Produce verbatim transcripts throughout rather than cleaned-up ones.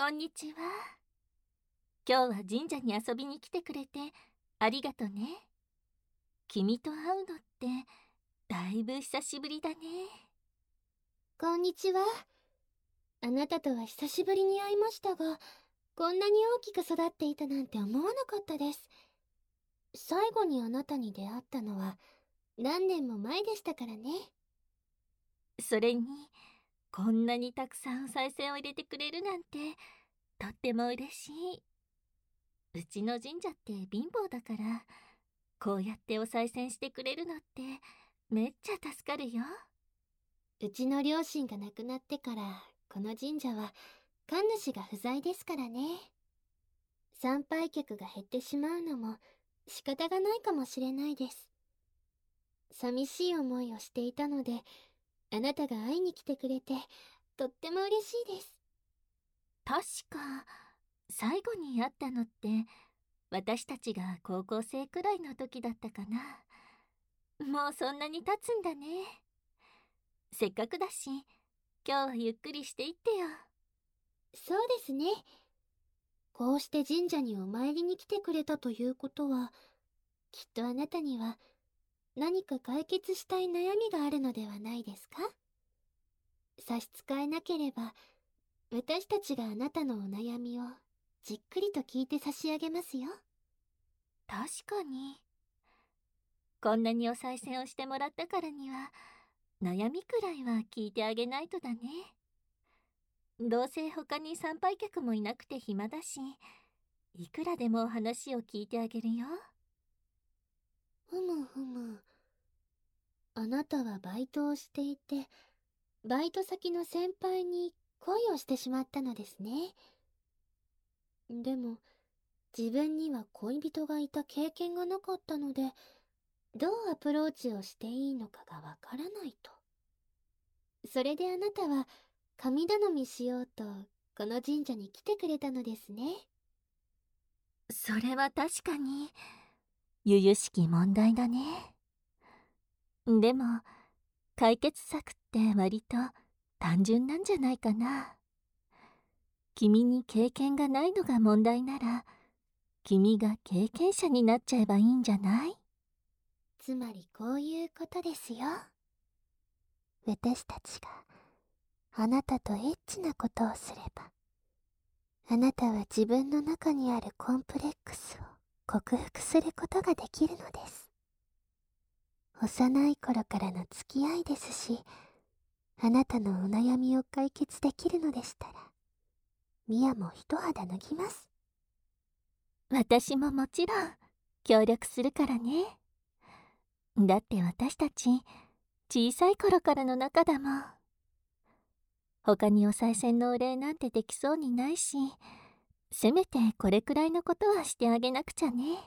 こんにちは。今日は神社に遊びに来てくれてありがとね。君と会うのってだいぶ久しぶりだね。 こんにちは。あなたとは久しぶりに会いましたが、こんなに大きく育っていたなんて思わなかったです。最後にあなたに出会ったのは何年も前でしたからね。 それに、こんなにたくさんお賽銭を入れてくれるなんてとっても嬉しい。うちの神社って貧乏だから、こうやってお賽銭してくれるのってめっちゃ助かるよ。 うちの両親が亡くなってからこの神社は神主が不在ですからね。参拝客が減ってしまうのも仕方がないかもしれないです。寂しい思いをしていたので、あなたが会いに来てくれてとっても嬉しいです。 確か最後に会ったのって私たちが高校生くらいの時だったかな。もうそんなに経つんだね。せっかくだし今日はゆっくりしていってよ。 そうですね。こうして神社にお参りに来てくれたということは、きっとあなたには何か解決したい悩みがあるのではないですか？差し支えなければ、私たちがあなたのお悩みをじっくりと聞いて差し上げますよ。 確かにこんなにお賽銭をしてもらったからには悩みくらいは聞いてあげないとだね。どうせ他に参拝客もいなくて暇だし、いくらでも話を聞いてあげるよ。 ふむふむ。あなたはバイトをしていて、バイト先の先輩に恋をしてしまったのですね。でも、自分には恋人がいた経験がなかったので、どうアプローチをしていいのかがわからないと。それであなたは神頼みしようとこの神社に来てくれたのですね。 それは確かに由々しき問題だね。でも解決策って割と単純なんじゃないかな。君に経験がないのが問題なら、君が経験者になっちゃえばいいんじゃない？ つまりこういうことですよ。私たちがあなたとエッチなことをすれば、あなたは自分の中にあるコンプレックスを克服することができるのです。幼い頃からの付き合いですし、あなたのお悩みを解決できるのでしたら、ミヤも一肌脱ぎます。 私ももちろん協力するからね。だって私たち小さい頃からの仲だもん。他にお賽銭のお礼なんてできそうにないし、せめてこれくらいのことはしてあげなくちゃね。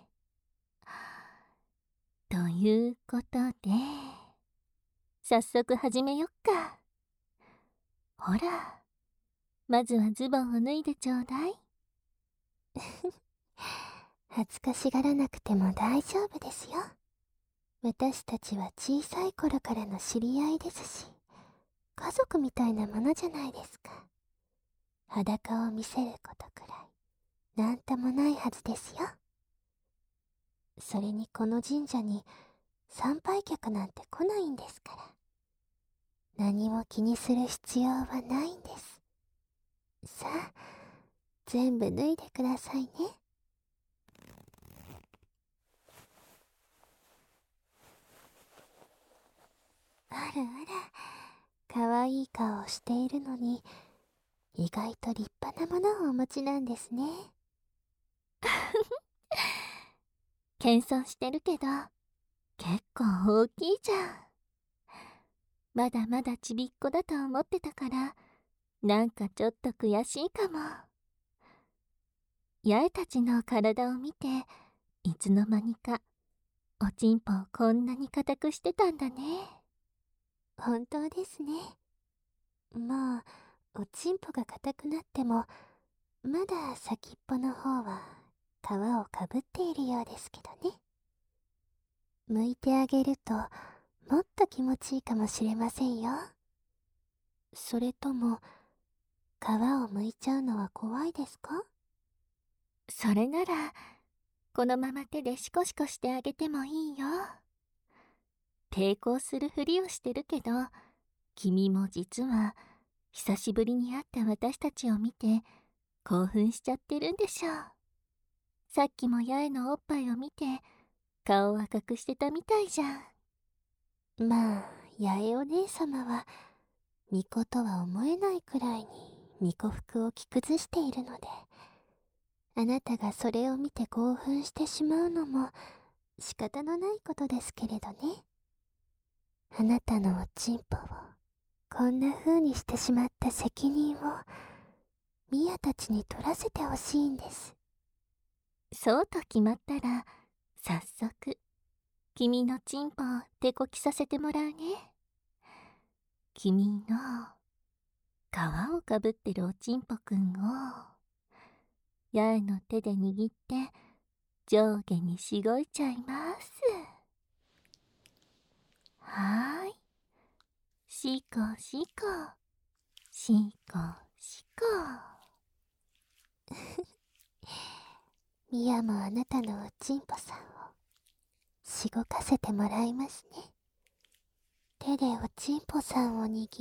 ということで、早速始めよっか。ほら、まずはズボンを脱いでちょうだい。 恥ずかしがらなくても大丈夫ですよ。私たちは小さい頃からの知り合いですし、家族みたいなものじゃないですか。裸を見せることくらいなんともないはずですよ。それにこの神社に参拝客なんて来ないんですから、何も気にする必要はないんです。さあ、全部脱いでくださいね。あらあら、かわいい顔をしているのに、意外と立派なものをお持ちなんですね。 謙遜してるけど、結構大きいじゃん。まだまだちびっこだと思ってたから、なんかちょっと悔しいかも。八重たちの体を見て、いつの間にかおちんぽをこんなに硬くしてたんだね。 本当ですね。まあ、おちんぽが硬くなっても、まだ先っぽの方は皮をかぶっているようですけどね。剥いてあげるともっと気持ちいいかもしれませんよ。それとも、 皮を剥いちゃうのは怖いですか？ それなら、このまま手でシコシコしてあげてもいいよ。抵抗するふりをしてるけど、君も実は、久しぶりに会った私たちを見て、興奮しちゃってるんでしょう。さっきも八重のおっぱいを見て、顔を赤くしてたみたいじゃん。 まあ、八重お姉様は、巫女とは思えないくらいに巫女服を着崩しているので、あなたがそれを見て興奮してしまうのも仕方のないことですけれどね。あなたのおちんぽをこんな風にしてしまった責任をミヤたちに取らせてほしいんです。 そうと決まったら、早速、君のチンポを手こきさせてもらうね。君の皮をかぶってるおちんぽくんを、八重の手で握って上下にしごいちゃいます。はーい。しこしこ、しこしこ。 ミヤもあなたのおちんぽさんをしごかせてもらいますね。手でおちんぽさんを握って、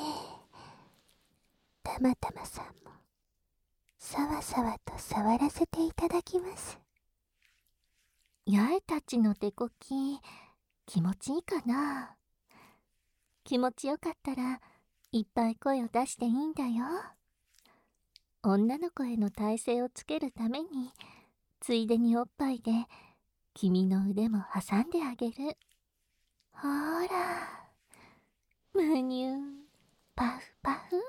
たまたまさんもさわさわと触らせていただきます。 八重たちの手こき、気持ちいいかな？気持ちよかったら、いっぱい声を出していいんだよ。女の子への耐性をつけるために、ついでにおっぱいで、君の腕も挟んであげる。ほーら、むにゅー、パフパフ。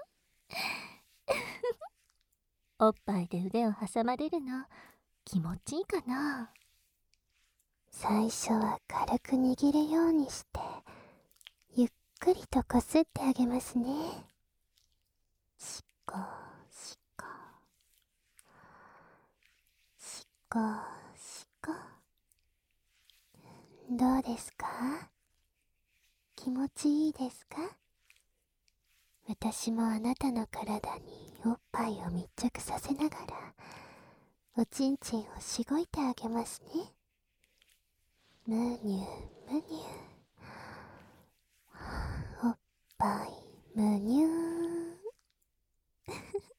おっぱいで腕を挟まれるの、気持ちいいかな？ 最初は軽く握るようにして、ゆっくりとこすってあげますね。しこしこ、しこしこ。どうですか？気持ちいいですか？私もあなたの体におっぱいを密着させながら、おちんちんをしごいてあげますね。むにゅむにゅ。おっぱいむにゅー。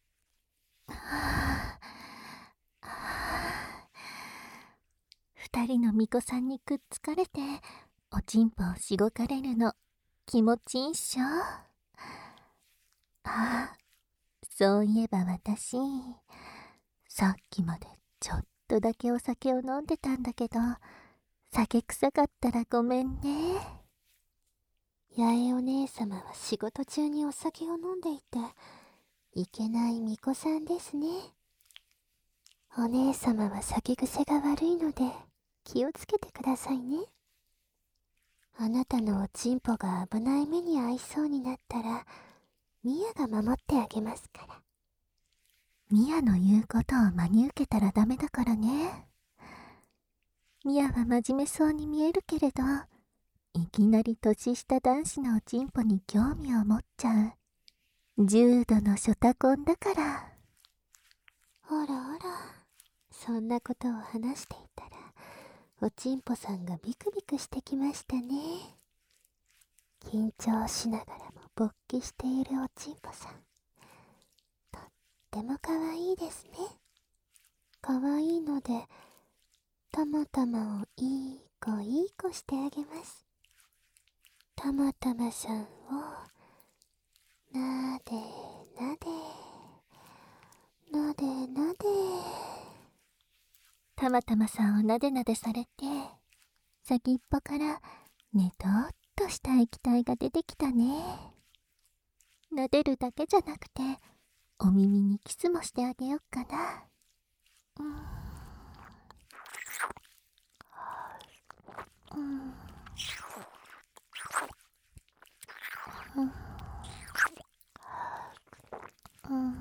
二人の巫女さんにくっつかれて、おちんぽをしごかれるの、気持ちいいっしょ。ああ、そういえば私、さっきまでちょっとだけお酒を飲んでたんだけど、酒臭かったらごめんね。 八重お姉様は仕事中にお酒を飲んでいて、いけない巫女さんですね。お姉様は酒癖が悪いので、気をつけてくださいね。あなたのおちんぽが危ない目に遭いそうになったら、ミヤが守ってあげますから。 ミヤの言うことを真に受けたらダメだからね。ミヤは真面目そうに見えるけれど、いきなり年下男子のおちんぽに興味を持っちゃう重度のショタコンだから。 あらあら、そんなことを話していたら、おちんぽさんがビクビクしてきましたね。緊張しながらも勃起しているおちんぽさん、とってもかわいいですね。かわいいので、たまたまをいい子いい子してあげます。たまたまさんをなでなでなでなで。 たまたまさんをなでなでされて、先っぽからねとっとした液体が出てきたね。なでるだけじゃなくて、お耳にキスもしてあげよっかな。うんうんうんうん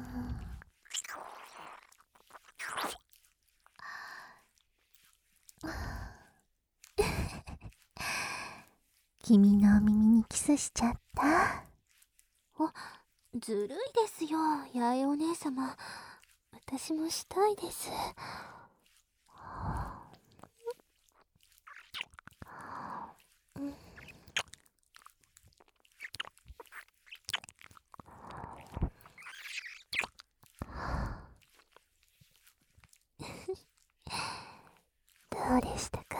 君のお耳にキスしちゃった。 あ、 ずるいですよ、八重お姉様。私もしたいです。うん。どうでしたか？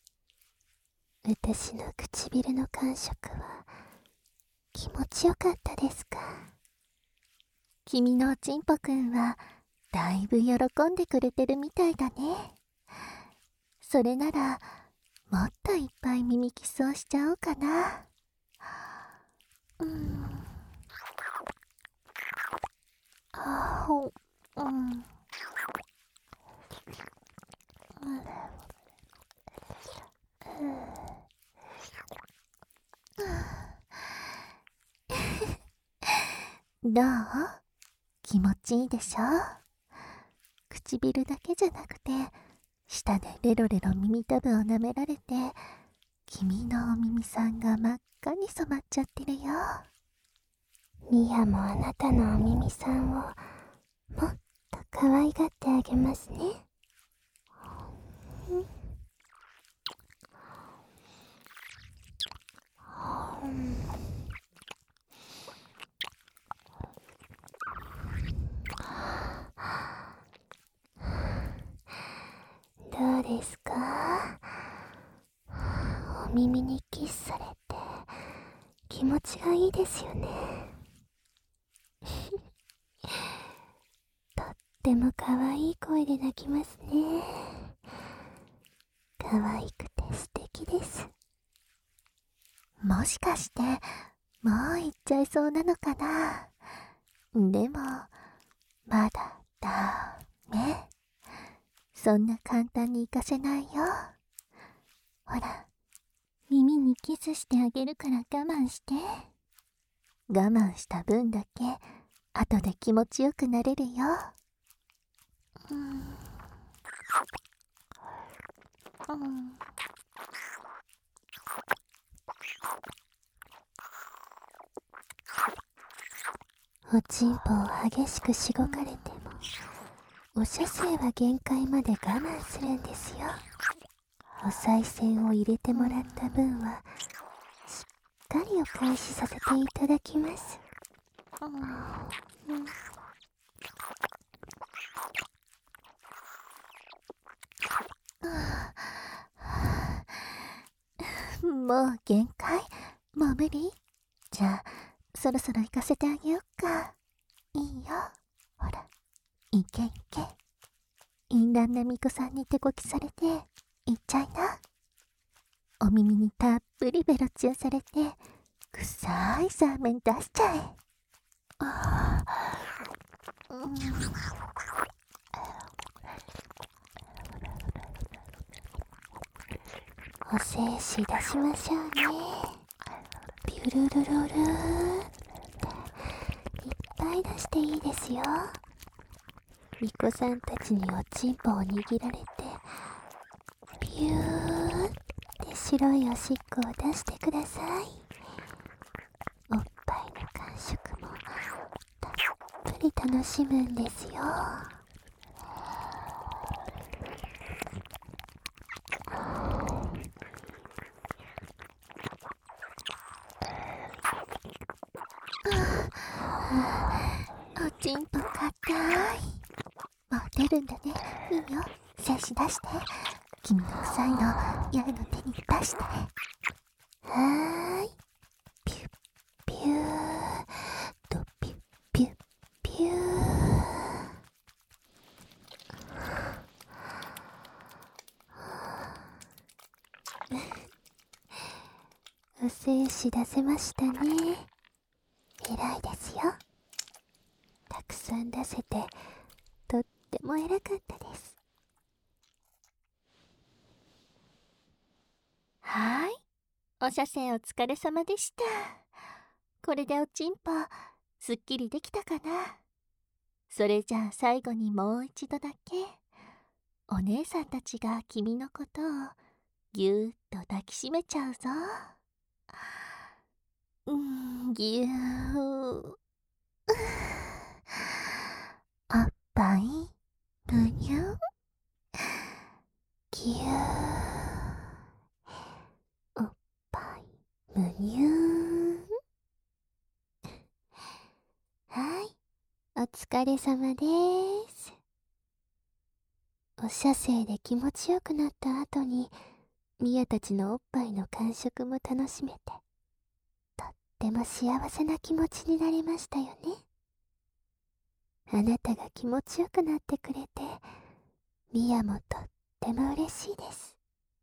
私の唇の感触は気持ちよかったですか？ 君のおちんぽくんはだいぶ喜んでくれてるみたいだね。それならもっといっぱい耳キスをしちゃおうかな。うん。あほ、うん。どう？気持ちいいでしょ？唇だけじゃなくて舌でレロレロ耳たぶを舐められて、君のお耳さんが真っ赤に染まっちゃってるよ。 ミアもあなたのお耳さんをもっと可愛がってあげますね。うんどうですか？お耳にキスされて気持ちがいいですよね。とっても可愛い声で泣きますね。可愛くて素敵です。 もしかしてもう行っちゃいそうなのかな。でもまだダメ。そんな簡単に行かせないよ。ほら、耳にキスしてあげるから我慢して。我慢した分だけ後で気持ちよくなれるよ。うん、うん、 おちんぽを激しくしごかれても、お射精は限界まで我慢するんですよ。お賽銭を入れてもらった分はしっかりお返しさせていただきます。 うん、もう限界？もう無理？じゃあそろそろ行かせてあげよっか。いいよ。ほら、いけいけ。淫乱な巫女さんに手こきされていっちゃいな。お耳にたっぷりベロチューされて臭いザーメン出しちゃえ。ああ、うん、 お精子出しましょうね。ピュルルルルーっていっぱい出していいですよ。巫女さんたちにおちんぽを握られてピューって白いおしっこを出してください。おっぱいの感触もたっぷり楽しむんですよ。 おちんぽかたい。もう出るんだね。いいよ、精子出して。君の臭いの八重の手に出して。 はーい。ピュッピューとピュッピュッピューお精子出せましたね。偉いですよ。たくさん出せてとっても偉かったです。 はーい、お射精お疲れ様でした。これでおちんぽすっきりできたかな。それじゃあ最後にもう一度だけお姉さんたちが君のことをぎゅーっと抱きしめちゃうぞ。うん、ぎゅー。 ーん。はい、お疲れ様でーす。お射精で気持ちよくなった後に、ミアたちのおっぱいの感触も楽しめて、とっても幸せな気持ちになれましたよね。あなたが気持ちよくなってくれて、ミアもとっても嬉しいです。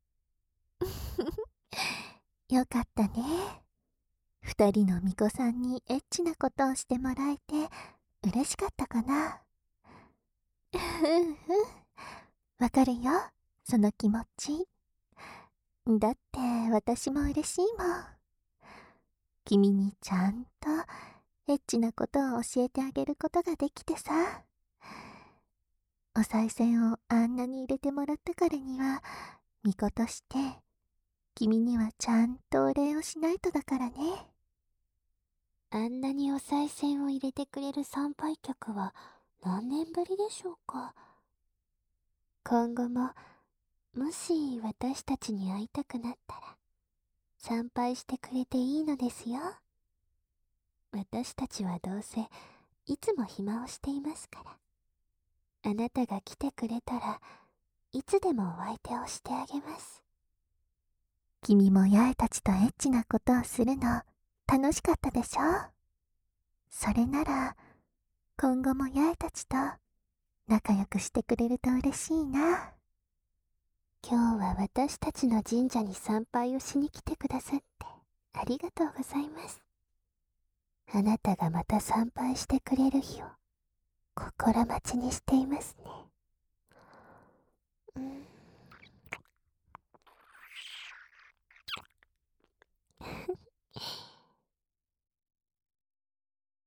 よかったね。二人の巫女さんにエッチなことをしてもらえて嬉しかったかな。うんうん。わかるよ、その気持ち。だって私も嬉しいもん。君にちゃんとエッチなことを教えてあげることができてさ。お賽銭をあんなに入れてもらったからには、巫女として君にはちゃんとお礼をしないとだからね。 あんなにお賽銭を入れてくれる参拝客は何年ぶりでしょうか。今後ももし私たちに会いたくなったら参拝してくれていいのですよ。私たちはどうせいつも暇をしていますから。あなたが来てくれたらいつでもお相手をしてあげます。 君も八重たちとエッチなことをするの楽しかったでしょ。それなら今後も八重たちと仲良くしてくれると嬉しいな。 今日は私たちの神社に参拝をしに来てくださってありがとうございます。あなたがまた参拝してくれる日を心待ちにしていますね。